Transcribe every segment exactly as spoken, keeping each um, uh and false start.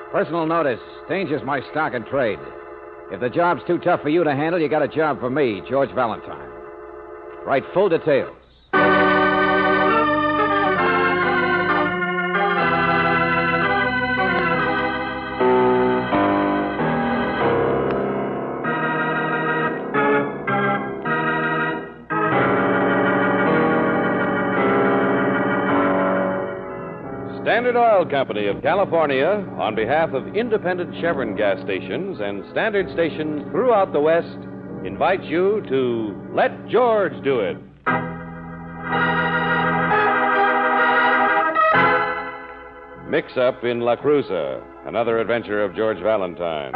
Personal notice. Danger's my stock and trade. If the job's too tough for you to handle, you got a job for me, George Valentine. Write full details. Standard Oil Company of California, on behalf of independent Chevron gas stations and standard stations throughout the West, invites you to Let George Do It. Mix Up in La Cruza, another adventure of George Valentine.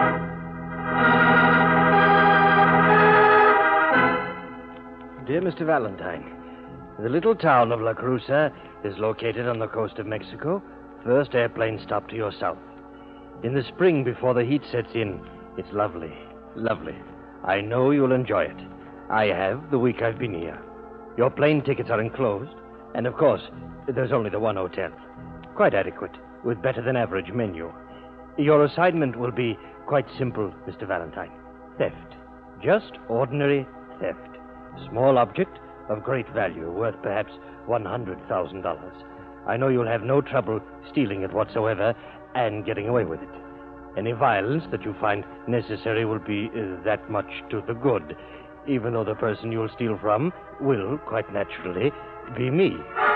Dear Mister Valentine, the little town of La Cruza is located on the coast of Mexico. First airplane stop to your south. In the spring, before the heat sets in, it's lovely, lovely. I know you'll enjoy it. I have the week I've been here. Your plane tickets are enclosed, and of course, there's only the one hotel. Quite adequate, with better than average menu. Your assignment will be quite simple, Mister Valentine. Theft. Just ordinary theft. Small object of great value, worth perhaps one hundred thousand dollars. I know you'll have no trouble stealing it whatsoever and getting away with it. Any violence that you find necessary will be uh, that much to the good, even though the person you'll steal from will, quite naturally, be me.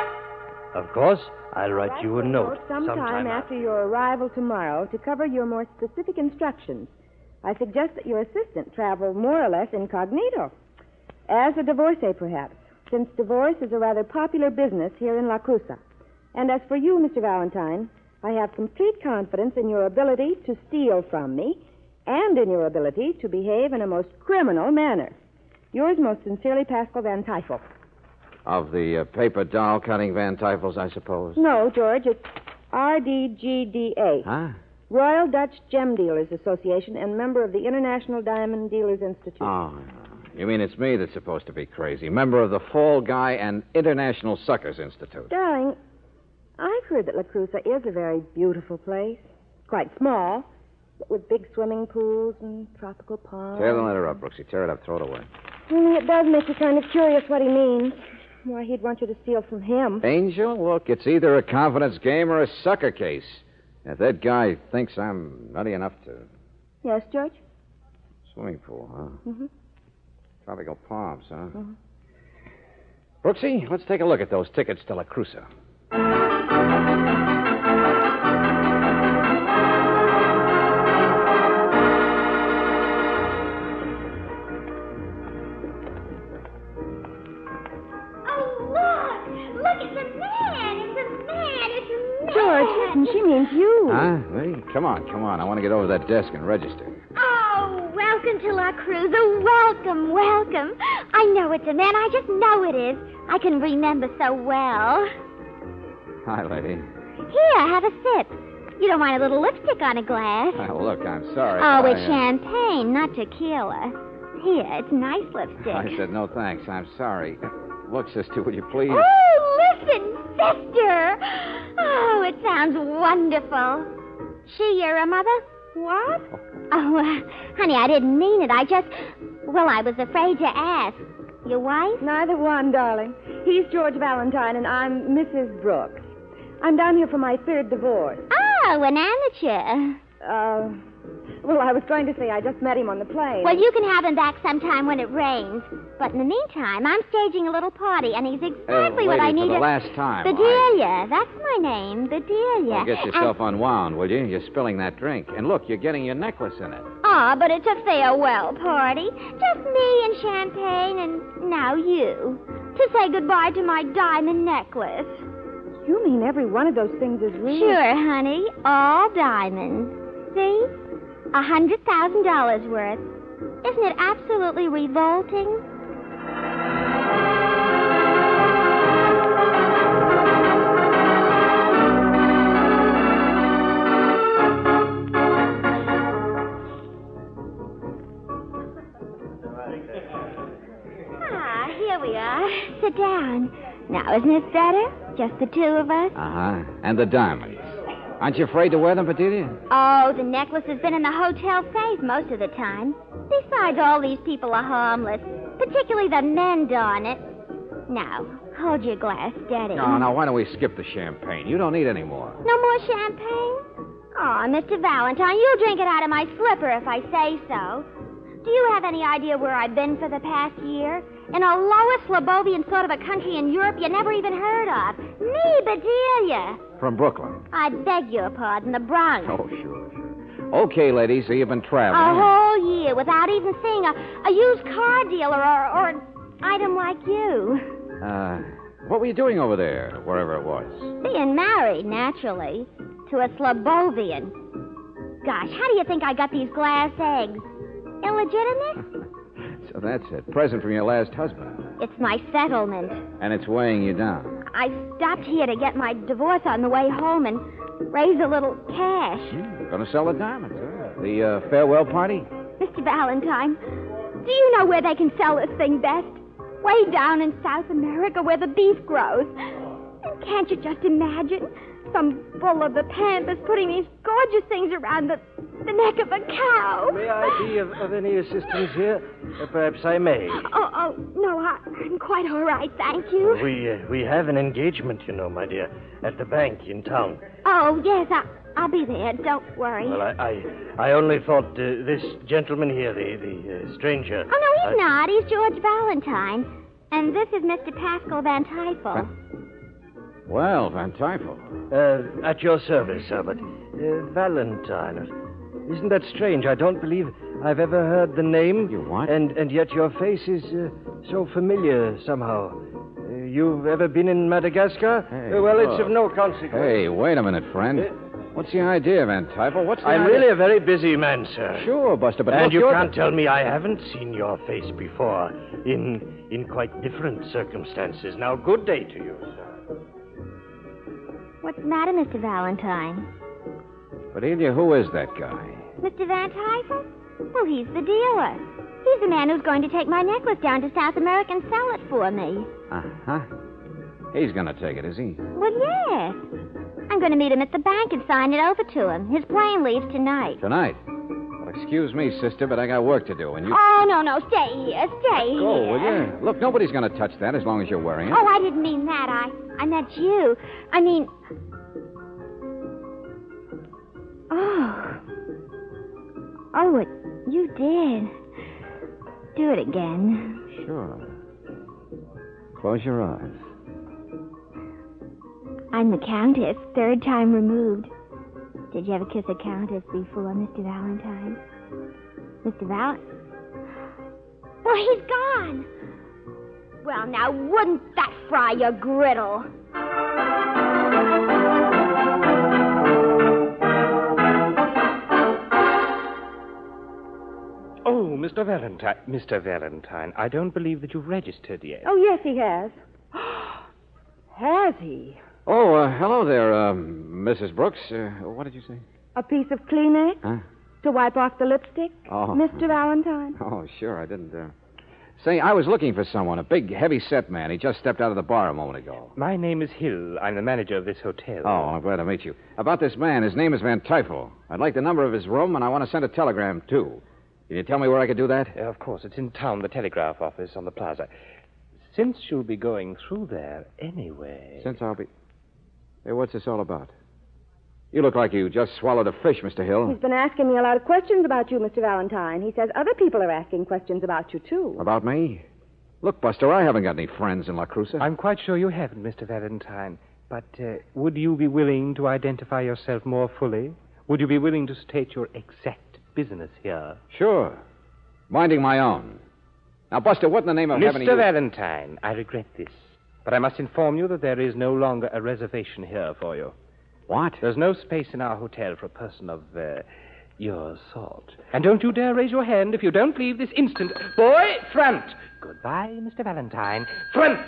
Of course, I'll write Write you a note sometime, sometime after your arrival tomorrow to cover your more specific instructions. I suggest that your assistant travel more or less incognito. As a divorcee, perhaps, since divorce is a rather popular business here in La Cruza. And as for you, Mister Valentine, I have complete confidence in your ability to steal from me and in your ability to behave in a most criminal manner. Yours most sincerely, Pascal Van Tyfel. Of the uh, paper doll cutting Van Tyfels, I suppose? No, George, it's R D G D A. Huh? Royal Dutch Gem Dealers Association and member of the International Diamond Dealers Institute. Oh, you mean it's me that's supposed to be crazy? Member of the Fall Guy and International Suckers Institute. Darling, I've heard that La Cruza is a very beautiful place. Quite small, but with big swimming pools and tropical palms. Tear the letter up, Brooksy. Tear it up. Throw it away. Only it does make you kind of curious what he means. Why he'd want you to steal from him. Angel, look, it's either a confidence game or a sucker case. If that guy thinks I'm nutty enough to... Yes, George? Swimming pool, huh? Mm-hmm. Tropical palms, huh? Mm-hmm. Brooksy, let's take a look at those tickets to La Cruza. She means you. Huh? Hey, come on, come on. I want to get over that desk and register. Oh, welcome to La Cruza. Welcome, welcome. I know it's a man. I just know it is. I can remember so well. Hi, lady. Here, have a sip. You don't want a little lipstick on a glass. Oh, look, I'm sorry. Oh, I, it's uh... champagne, not tequila. Here, it's nice lipstick. I said no thanks. I'm sorry. Look, sister, will you please... Oh, listen, sister. Oh, it sounds wonderful. She your mother? What? Oh, uh, honey, I didn't mean it. I just... Well, I was afraid to ask. Your wife? Neither one, darling. He's George Valentine, and I'm Missus Brooks. I'm down here for my third divorce. Oh, an amateur. Uh... Well, I was going to say I just met him on the plane. Well, you can have him back sometime when it rains. But in the meantime, I'm staging a little party, and he's exactly uh, what I lady, need. for the to... last time. Bedelia. I... That's my name, Bedelia. Well, get yourself and... unwound, will you? You're spilling that drink. And look, you're getting your necklace in it. Ah, but it's a farewell party. Just me and champagne and now you. To say goodbye to my diamond necklace. You mean every one of those things is real? Sure, honey. All diamonds. See? A hundred thousand dollars worth. Isn't it absolutely revolting? Ah, here we are. Sit down. Now, isn't it better? Just the two of us? Uh-huh. And the diamonds. Aren't you afraid to wear them, Bedelia? Oh, the necklace has been in the hotel safe most of the time. Besides, all these people are harmless, particularly the men, darn it. Now, hold your glass steady. No, no, why don't we skip the champagne? You don't need any more. No more champagne? Oh, Mister Valentine, you'll drink it out of my slipper if I say so. Do you have any idea where I've been for the past year? In a lowest Slobovian sort of a country in Europe you never even heard of. Me, Bedelia. From Brooklyn. I beg your pardon, the Bronx. Oh, sure, sure. Okay, ladies, so you've been traveling. A whole year without even seeing a, a used car dealer or, or an item like you. Uh, what were you doing over there, wherever it was? Being married, naturally, to a Slobovian. Gosh, how do you think I got these glass eggs? Illegitimate? So that's it. Present from your last husband. It's my settlement. And it's weighing you down. I stopped here to get my divorce on the way home and raise a little cash. Hmm, gonna sell the diamonds, huh? The uh, farewell party? Mister Valentine, do you know where they can sell this thing best? Way down in South America where the beef grows. And can't you just imagine some bull of the pampas putting these gorgeous things around the, the neck of a cow? May I be of, of any assistance here? Uh, perhaps I may. Oh, oh, no, I, I'm quite all right, thank you. We uh, we have an engagement, you know, my dear, at the bank in town. Oh, yes, I, I'll be there. Don't worry. Well, I I, I only thought uh, this gentleman here, the, the uh, stranger... Oh, no, he's I... not. He's George Valentine. And this is Mister Pascal Van Tyfel. Well, Van Tyfel. Uh, at your service, sir, but uh, Valentine... Isn't that strange? I don't believe I've ever heard the name. You what? And, and yet your face is uh, so familiar somehow. Uh, you've ever been in Madagascar? Hey, Uh, well, look. it's of no consequence. Hey, wait a minute, friend. Uh, What's the idea, Van Tyfel? What's the I'm idea? really a very busy man, sir. Sure, Buster, but and look, you you're can't the- tell me I haven't seen your face before in in quite different circumstances. Now, good day to you, sir. What's the matter, Mister Valentine? Bedelia, who is that guy? Mister Van Tyfel? Well, he's the dealer. He's the man who's going to take my necklace down to South America and sell it for me. Uh-huh. He's gonna take it, is he? Well, yes. I'm going to meet him at the bank and sign it over to him. His plane leaves tonight. Tonight? Well, excuse me, sister, but I got work to do, and you... Oh, no, no, stay here, stay here. Go, will you? Look, nobody's gonna touch that as long as you're wearing it. Oh, I didn't mean that. I, I meant you. I mean... Oh. Oh, it, you did. Do it again. Sure. Close your eyes. I'm the Countess, third time removed. Did you ever kiss a Countess before, Mister Valentine? Mister Val... Well, he's gone. Well, now, wouldn't that fry your griddle? Oh, Mister Valentine. Mister Valentine, I don't believe that you've registered yet. Oh, yes, he has. Has he? Oh, uh, hello there, um, Missus Brooks. Uh, what did you say? A piece of Kleenex Huh? to wipe off the lipstick? Oh. Mister Valentine? Oh, sure, I didn't, uh... Say, I was looking for someone, a big, heavy-set man. He just stepped out of the bar a moment ago. My name is Hill. I'm the manager of this hotel. Oh, I'm glad to meet you. About this man, his name is Van Tyfel. I'd like the number of his room, and I want to send a telegram, too. Can you tell me where I could do that? Uh, of course, it's in town, the telegraph office on the plaza. Since you'll be going through there anyway... Since I'll be... Hey, what's this all about? You look like you just swallowed a fish, Mister Hill. He's been asking me a lot of questions about you, Mister Valentine. He says other people are asking questions about you, too. About me? Look, Buster, I haven't got any friends in La Cruza. I'm quite sure you haven't, Mister Valentine. But uh, would you be willing to identify yourself more fully? Would you be willing to state your exact business here? Sure. Minding my own. Now, Buster, what in the name of heaven are Mister you... Valentine, I regret this, but I must inform you that there is no longer a reservation here for you. What? There's no space in our hotel for a person of uh, your sort. And don't you dare raise your hand if you don't leave this instant. Boy, front! Goodbye, Mister Valentine. Front!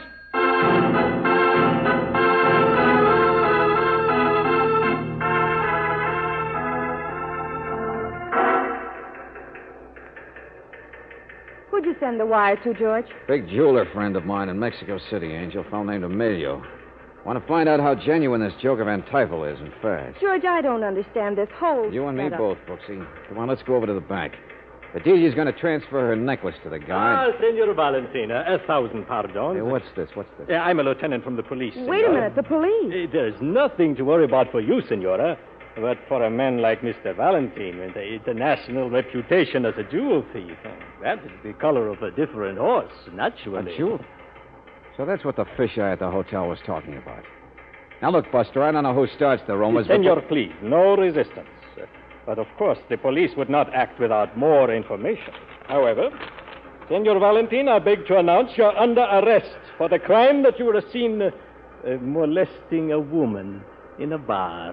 Who'd you send the wire to, George? Big jeweler friend of mine in Mexico City, Angel. A fellow named Emilio. Want to find out how genuine this joke of Van Tyfel is and fast. George, I don't understand this whole You and me setup. both, Brooksy. Come on, let's go over to the bank. Bedelia's going to transfer her necklace to the guy. Ah, Senor Valentina, a thousand pardons. Hey, what's this? What's this? Uh, I'm a lieutenant from the police. Wait a senor. minute, the police. Uh, There's nothing to worry about for you, Senora. But for a man like Mister Valentine, with the international reputation as a jewel thief, uh, that is the color of a different horse, naturally. A jewel? So that's what the fisheye at the hotel was talking about. Now, look, Buster, I don't know who starts the rumors, but... Senor, please, no resistance. Uh, But, of course, the police would not act without more information. However, Senor Valentine, I beg to announce you're under arrest for the crime that you were seen uh, uh, molesting a woman in a bar.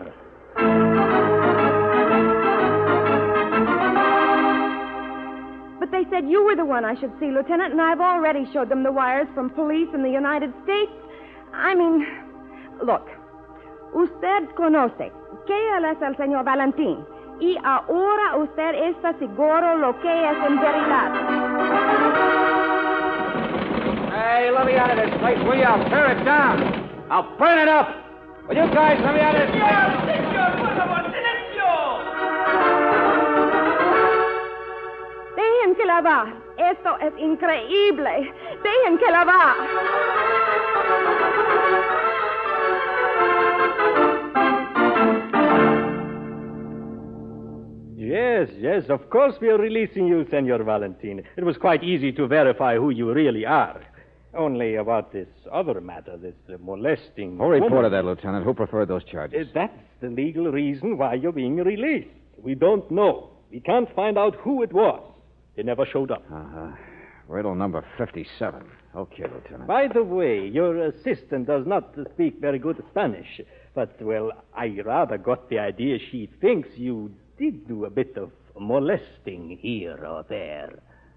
But they said you were the one I should see, Lieutenant, and I've already showed them the wires from police in the United States. I mean, look, usted conoce que él es el señor Valentín, y ahora usted está seguro lo que es en verdad. Hey, let me out of this place, will you? I'll tear it down. I'll burn it up. Will you guys let me out of this place? Dejen que la va. Esto es increíble. Dejen que la va. Yes, yes, of course we are releasing you, Senor Valentine. It was quite easy to verify who you really are. Only about this other matter, this uh, molesting... Who reported woman. that, Lieutenant? Who preferred those charges? Uh, that's the legal reason why you're being released. We don't know. We can't find out who it was. They never showed up. Uh-huh. Riddle number fifty-seven. Okay, Lieutenant. By the way, your assistant does not speak very good Spanish. But, well, I rather got the idea she thinks you did do a bit of molesting here or there.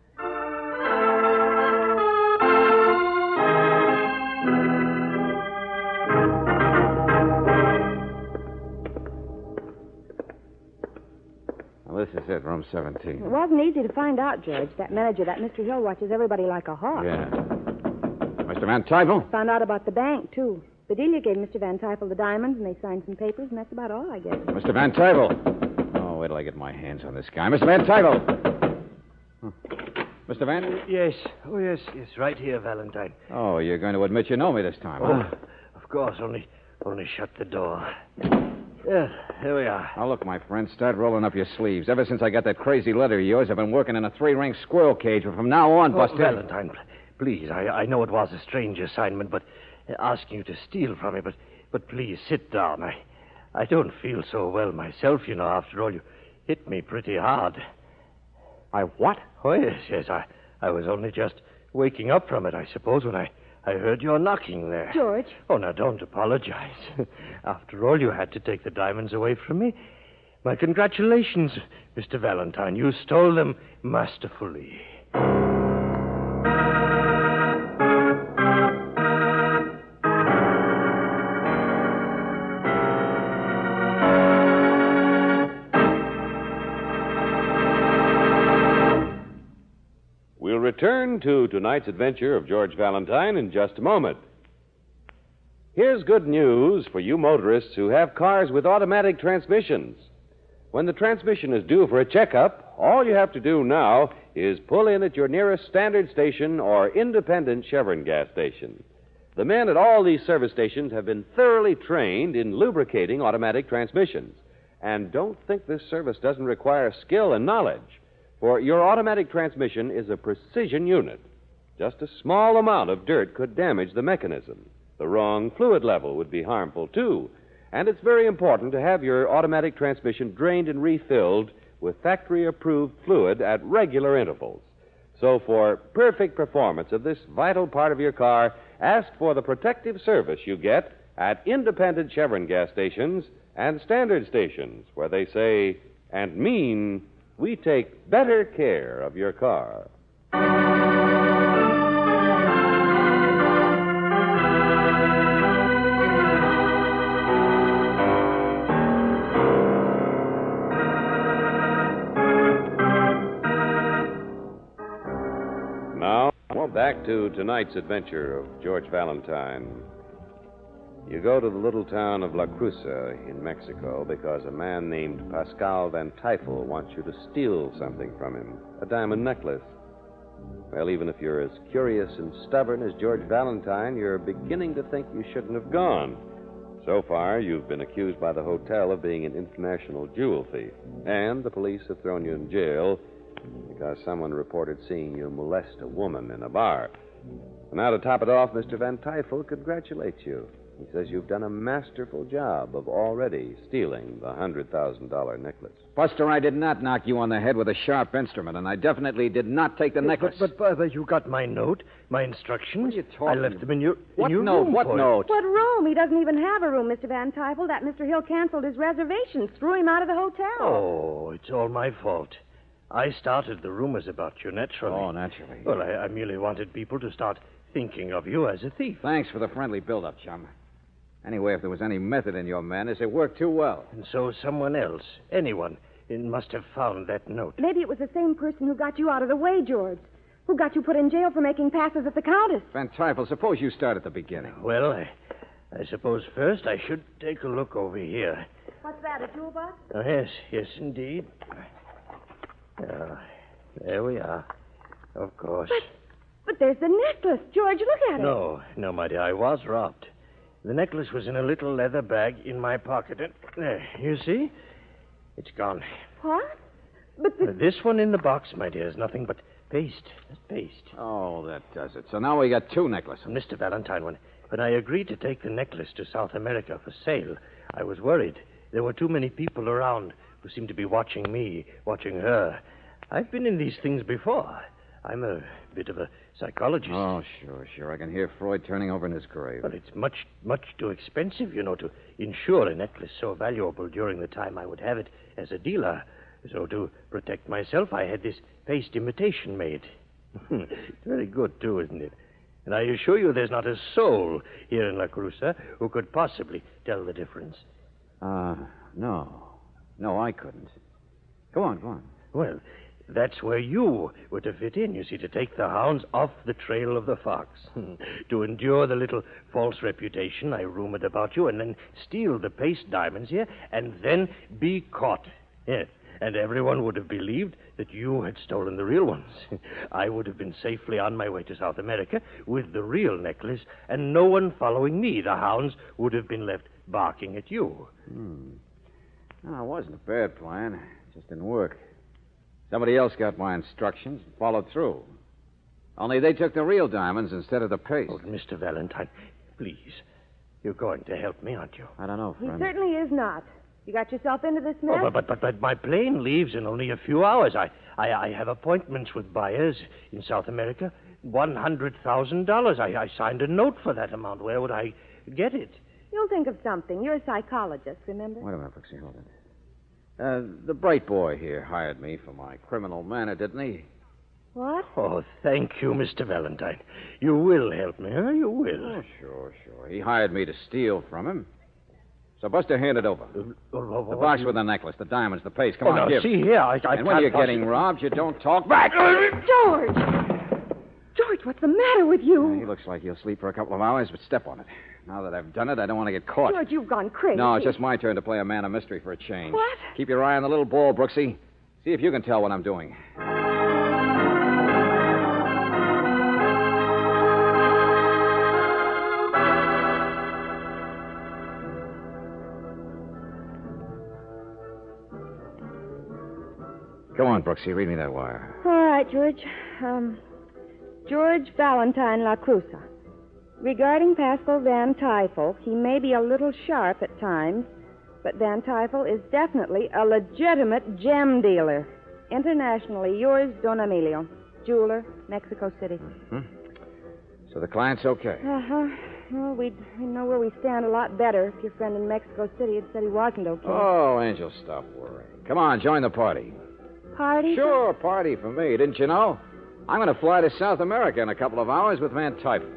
Well, this is it, room seventeen. It wasn't easy to find out, George. That manager, that Mister Hill, watches everybody like a hawk. Yeah. Mister Van Tyfel? Found out about the bank, too. Bedelia gave Mister Van Tyfel the diamonds, and they signed some papers, and that's about all, I guess. Mister Van Tyfel. Oh, wait till I get my hands on this guy. Mister Van Tyfel. Huh. Mister Van? Yes. Oh, yes. Yes, right here, Valentine. Oh, you're going to admit you know me this time, Oh, huh? of course. Only, only shut the door. Yeah, here we are. Now, look, my friend, start rolling up your sleeves. Ever since I got that crazy letter of yours, I've been working in a three-ring squirrel cage. But from now on, Oh, Buster... Valentine, please, I, I know it was a strange assignment, but asking you to steal from me, but, but please sit down. I, I don't feel so well myself, you know. After all, you hit me pretty hard. I what? Oh, yes, yes. I, I was only just waking up from it, I suppose, when I, I heard your knocking there. George. Oh, now, don't apologize. After all, you had to take the diamonds away from me. My congratulations, Mister Valentine. You stole them masterfully. We'll return to tonight's adventure of George Valentine in just a moment. Here's good news for you motorists who have cars with automatic transmissions. When the transmission is due for a checkup, all you have to do now is pull in at your nearest standard station or independent Chevron gas station. The men at all these service stations have been thoroughly trained in lubricating automatic transmissions. And don't think this service doesn't require skill and knowledge. For your automatic transmission is a precision unit. Just a small amount of dirt could damage the mechanism. The wrong fluid level would be harmful, too. And it's very important to have your automatic transmission drained and refilled with factory-approved fluid at regular intervals. So for perfect performance of this vital part of your car, ask for the protective service you get at independent Chevron gas stations and standard stations, where they say and mean, we take better care of your car. Now, well, back to tonight's adventure of George Valentine. You go to the little town of La Cruza in Mexico because a man named Pascal Van Tyfel wants you to steal something from him, a diamond necklace. Well, even if you're as curious and stubborn as George Valentine, you're beginning to think you shouldn't have gone. So far, you've been accused by the hotel of being an international jewel thief, and the police have thrown you in jail because someone reported seeing you molest a woman in a bar. Now, to top it off, Mister Van Tyfel congratulates you. He says you've done a masterful job of already stealing the one hundred thousand dollars necklace. Buster, I did not knock you on the head with a sharp instrument, and I definitely did not take the necklace. But, but, but you got my note, my instructions. What are you talking I left them in your, in What your note? room. What for you. note? What room? He doesn't even have a room, Mister Van Tyfel. That Mister Hill canceled his reservations, threw him out of the hotel. Oh, it's all my fault. I started the rumors about you, naturally. Oh, naturally. Well, I, I merely wanted people to start thinking of you as a thief. Thanks for the friendly build-up, chum. Anyway, if there was any method in your madness, it worked too well. And so someone else, anyone, it must have found that note. Maybe it was the same person who got you out of the way, George. Who got you put in jail for making passes at the Countess. Van Tyfel, suppose you start at the beginning. Well, I, I suppose first I should take a look over here. What's that, a toolbox? Oh, yes, yes, indeed. Uh, there we are. Of course. But, but there's the necklace. George, look at it. No, no, my dear, I was robbed. The necklace was in a little leather bag in my pocket. And there, you see? It's gone. What? But the... Uh, this one in the box, my dear, is nothing but paste. Just paste. Oh, that does it. So now we got two necklaces. Mister Valentine, when, when I agreed to take the necklace to South America for sale, I was worried. There were too many people around who seemed to be watching me, watching her. I've been in these things before. I'm a bit of a psychologist. Oh, sure, sure. I can hear Freud turning over in his grave. But it's much, much too expensive, you know, to insure a necklace so valuable during the time I would have it as a dealer. So to protect myself, I had this paste imitation made. It's very good, too, isn't it? And I assure you there's not a soul here in La Cruza who could possibly tell the difference. Uh, no. No, I couldn't. Go on, go on. Well, that's where you were to fit in, you see, to take the hounds off the trail of the fox. To endure the little false reputation I rumored about you, and then steal the paste diamonds here, and then be caught. Yes, and everyone would have believed that you had stolen the real ones. I would have been safely on my way to South America with the real necklace, and no one following me. The hounds would have been left barking at you. Hmm. No, it wasn't a bad plan. It just didn't work. Somebody else got my instructions and followed through. Only they took the real diamonds instead of the paste. Oh, Mister Valentine, please. You're going to help me, aren't you? I don't know, He friend. certainly is not. You got yourself into this mess? Oh, but, but, but, but my plane leaves in only a few hours. I, I, I have appointments with buyers in South America. one hundred thousand dollars. I, I signed a note for that amount. Where would I get it? You'll think of something. You're a psychologist, remember? Wait a minute, Brooksy, hold it. Uh, the bright boy here hired me for my criminal manner, didn't he? What? Oh, thank you, Mister Valentine. You will help me, huh? You will. Oh, sure, sure. He hired me to steal from him. So Buster, hand it over. Uh, oh, oh, The what box you- with the necklace, the diamonds, the paste. Come Oh, on, now, give. see here, I, I and when can't you're getting possibly- robbed, you don't talk back. George! George, what's the matter with you? He looks like he'll sleep for a couple of hours, but step on it. Now that I've done it, I don't want to get caught. George, you've gone crazy. No, it's just my turn to play a man of mystery for a change. What? Keep your eye on the little ball, Brooksy. See if you can tell what I'm doing. Go on, Brooksy. Read me that wire. All right, George. Um, George Valentine La Cruza. Regarding Pascal Van Tyfel, he may be a little sharp at times, but Van Tyfel is definitely a legitimate gem dealer. Internationally, yours, Don Emilio. Jeweler, Mexico City. Hmm? So the client's okay. Uh-huh. Well, we'd, we'd know where we stand a lot better if your friend in Mexico City had said he wasn't okay. Oh, Angel, stop worrying. Come on, join the party. Party? Sure, party for me. Didn't you know? I'm going to fly to South America in a couple of hours with Van Tyfel.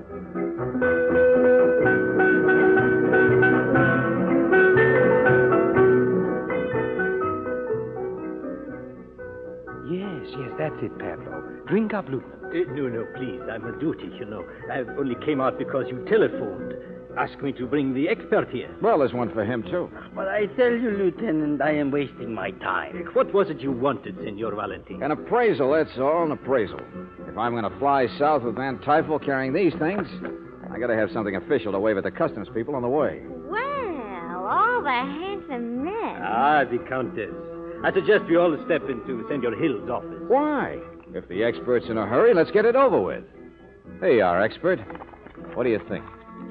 Yes, yes, that's it, Pablo. Drink up, Luke. Uh, no, no, please. I'm on duty, you know. I only came out because you telephoned. ask me to bring the expert here. Well, there's one for him, too. But I tell you, Lieutenant, I am wasting my time. What was it you wanted, Senor Valentin? An appraisal, that's all, an appraisal. If I'm going to fly south with Van Tyfel carrying these things, I got to have something official to wave at the customs people on the way. Well, all the handsome men. Ah, the Countess. I suggest we all step into Senor Hill's office. Why? If the expert's in a hurry, let's get it over with. There you are, expert. What do you think?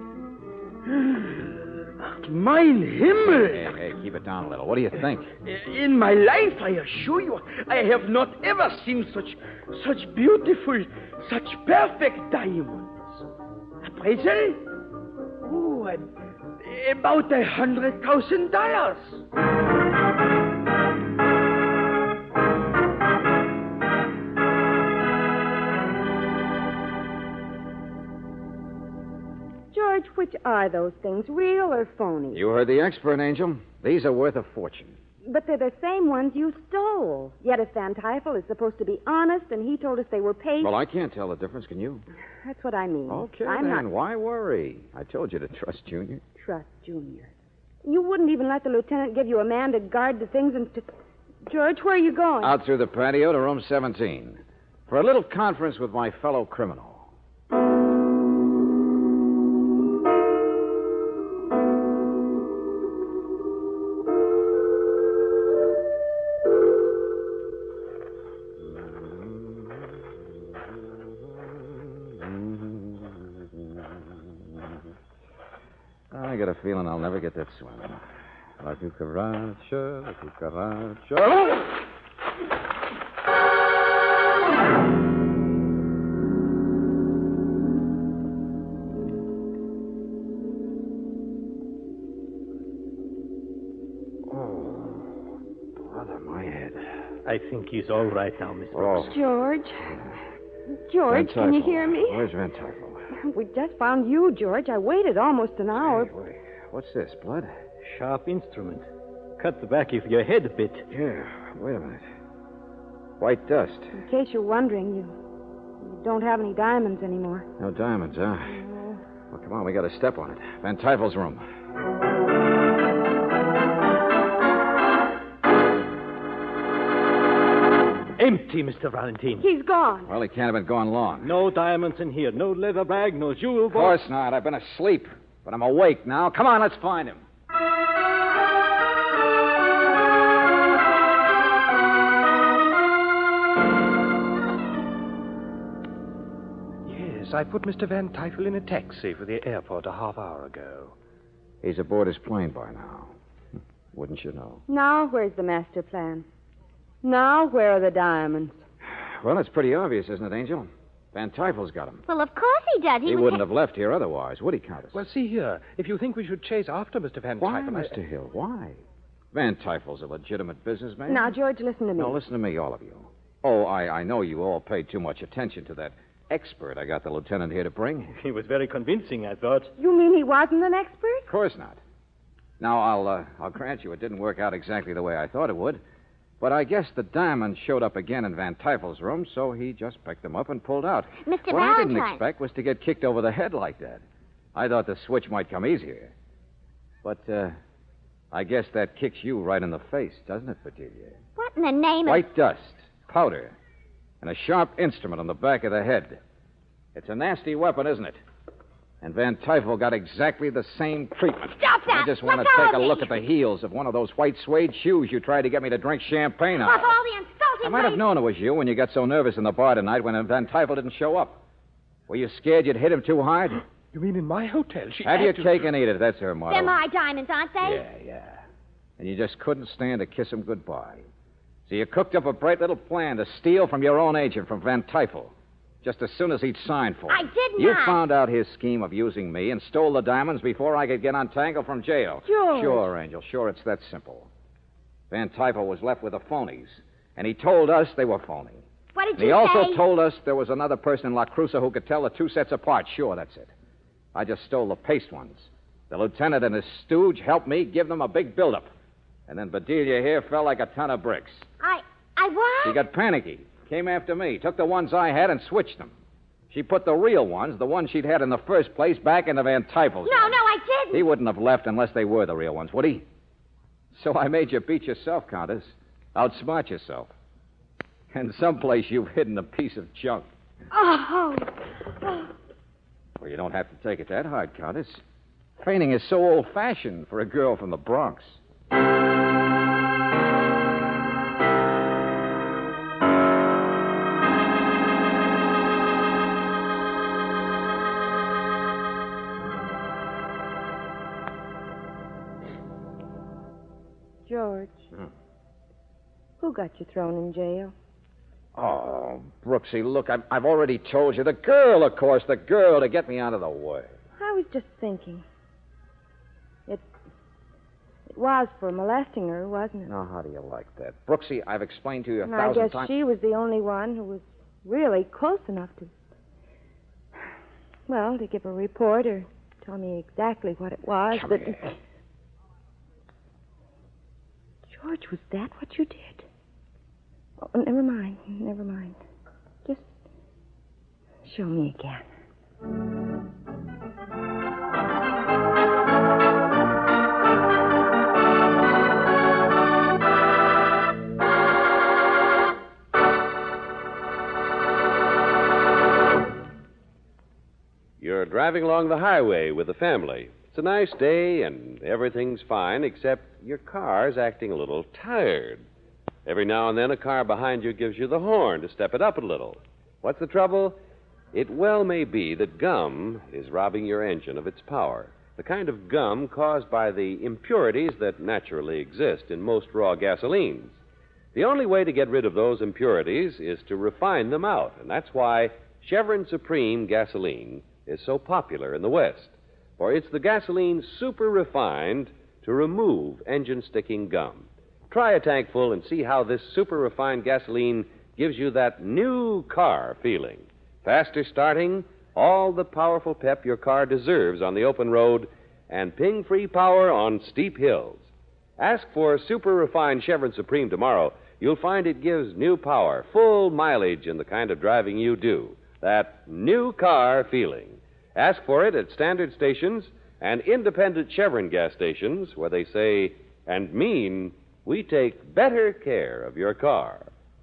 Mein Himmel! Hey, hey, keep it down a little. What do you think? In my life, I assure you, I have not ever seen such, such beautiful, such perfect diamonds. Appraisal? Oh, about a hundred thousand dollars. George, which are those things, real or phony? You heard the expert, Angel. These are worth a fortune. But they're the same ones you stole. Yet if Van Tyfel is supposed to be honest and he told us they were paid... Well, I can't tell the difference, can you? That's what I mean. Okay, I'm then. not... Why worry? I told you to trust Junior. Trust Junior. You wouldn't even let the lieutenant give you a man to guard the things and to... George, where are you going? Out through the patio to room seventeen. For a little conference with my fellow criminal. I got a feeling I'll never get that swim. La cucaracha, la cucaracha. Oh, bother my head. I think he's all right now, Miss Oh. George. George, Van can you Tyfel. hear me? Where's Van Tyfel? We just found you, George. I waited almost an hour. Hey, wait. What's this, blood? Sharp instrument. Cut the back of your head a bit. Yeah, wait a minute. White dust. In case you're wondering, you, you don't have any diamonds anymore. No diamonds, huh? Well, come on, we got to step on it. Van Tyfel's room. Empty, Mister Valentin. He's gone. Well, he can't have been gone long. No diamonds in here. No leather bag, no jewel Of box. course not. I've been asleep. But I'm awake now. Come on, let's find him. Yes, I put Mister Van Tyfel in a taxi for the airport a half hour ago. He's aboard his plane by now. Wouldn't you know? Now, where's the master plan? Now, where are the diamonds? Well, it's pretty obvious, isn't it, Angel? Van Tyfel's got him. Well, of course he does. He, He was wouldn't ha- have left here otherwise, would he, Countess? Well, see here. If you think we should chase after Mister Van Why, Tyfel... I- Mister Hill? Why? Van Tyfel's a legitimate businessman. Now, George, listen to me. No, listen to me, all of you. Oh, I, I know you all paid too much attention to that expert I got the lieutenant here to bring. He was very convincing, I thought. You mean he wasn't an expert? Of course not. Now, I'll, uh, I'll grant you it didn't work out exactly the way I thought it would. But I guess the diamonds showed up again in Van Tyfel's room, so he just picked them up and pulled out. Mister What I didn't Valentine. expect was to get kicked over the head like that. I thought the switch might come easier. But, uh, I guess that kicks you right in the face, doesn't it, Bedelia? What in the name of... White dust, powder, and a sharp instrument on the back of the head. It's a nasty weapon, isn't it? And Van Tyfel got exactly the same treatment. Stop that! I just want Let to go take of a me. look at the heels of one of those white suede shoes you tried to get me to drink champagne out Of of. all the insulting I might have ways- known it was you when you got so nervous in the bar tonight when Van Tyfel didn't show up. Were you scared you'd hit him too hard? You mean in my hotel? She Have had your to... cake and eat it. That's her motto. They're my diamonds, aren't they? Yeah, yeah. And you just couldn't stand to kiss him goodbye. So you cooked up a bright little plan to steal from your own agent, from Van Tyfel, just as soon as he'd signed for it. I did You not. found out his scheme of using me and stole the diamonds before I could get untangled from jail. George. Sure, Angel. Sure, it's that simple. Van Tyfel was left with the phonies, and he told us they were phony. What did And he you also say? told us there was another person in La Cruza who could tell the two sets apart. Sure, that's it. I just stole the paste ones. The lieutenant and his stooge helped me give them a big buildup. And then Bedelia here fell like a ton of bricks. I... I what? She got panicky, came after me, took the ones I had and switched them. She put the real ones, the ones she'd had in the first place, back into Van Tijfel's. No, no, I didn't. He wouldn't have left unless they were the real ones, would he? So I made you beat yourself, Countess. Outsmart yourself. And someplace you've hidden a piece of junk. Oh. oh. Well, you don't have to take it that hard, Countess. Feigning is so old-fashioned for a girl from the Bronx. George. Hmm. Who got you thrown in jail? Oh, Brooksy, look, I've, I've already told you. The girl, of course, the girl to get me out of the way. I was just thinking. It, it was for molesting her, wasn't it? Now, how do you like that? Brooksy, I've explained to you a And thousand I guess times. she was the only one who was really close enough to... Well, to give a report or tell me exactly what it was. Come but... here. George, was that what you did? Oh, never mind. Never mind. Just show me again. You're driving along the highway with the family. It's a nice day, and everything's fine, except your car's acting a little tired. Every now and then, a car behind you gives you the horn to step it up a little. What's the trouble? It well may be that gum is robbing your engine of its power. The kind of gum caused by the impurities that naturally exist in most raw gasolines. The only way to get rid of those impurities is to refine them out, and that's why Chevron Supreme gasoline is so popular in the West. For it's the gasoline super refined to remove engine-sticking gum. Try a tank full and see how this super refined gasoline gives you that new car feeling. Faster starting, all the powerful pep your car deserves on the open road, and ping-free power on steep hills. Ask for super refined Chevron Supreme tomorrow. You'll find it gives new power, full mileage in the kind of driving you do. That new car feeling. Ask for it at standard stations and independent Chevron gas stations where they say and mean we take better care of your car.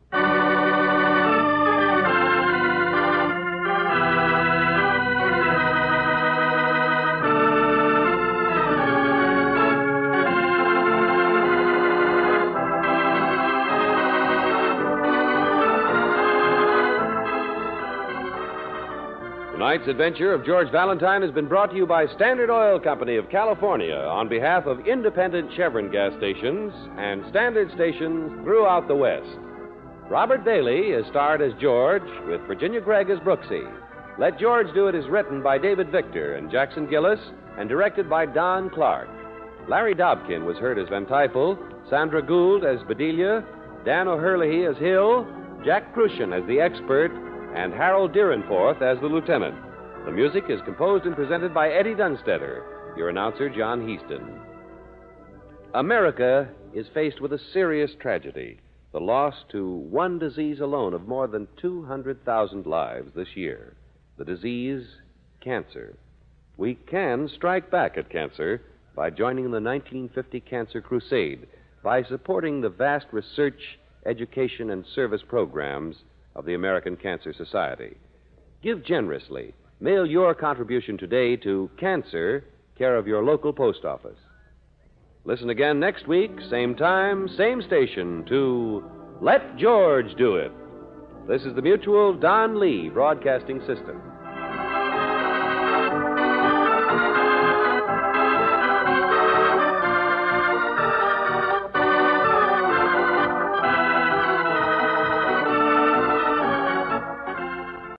Tonight's adventure of George Valentine has been brought to you by Standard Oil Company of California on behalf of independent Chevron gas stations and standard stations throughout the West. Robert Bailey is starred as George, with Virginia Gregg as Brooksy. Let George Do It is written by David Victor and Jackson Gillis and directed by Don Clark. Larry Dobkin was heard as Van Tijfel, Sandra Gould as Bedelia, Dan O'Herlihy as Hill, Jack Crucian as the expert, and Harold Deerenforth as the lieutenant. The music is composed and presented by Eddie Dunstetter, your announcer, John Heaston. America is faced with a serious tragedy, the loss to one disease alone of more than two hundred thousand lives this year. The disease, cancer. We can strike back at cancer by joining the nineteen fifty Cancer Crusade, by supporting the vast research, education, and service programs of the American Cancer Society. Give generously. Mail your contribution today to Cancer, care of your local post office. Listen again next week, same time, same station, to Let George Do It. This is the Mutual Don Lee Broadcasting System.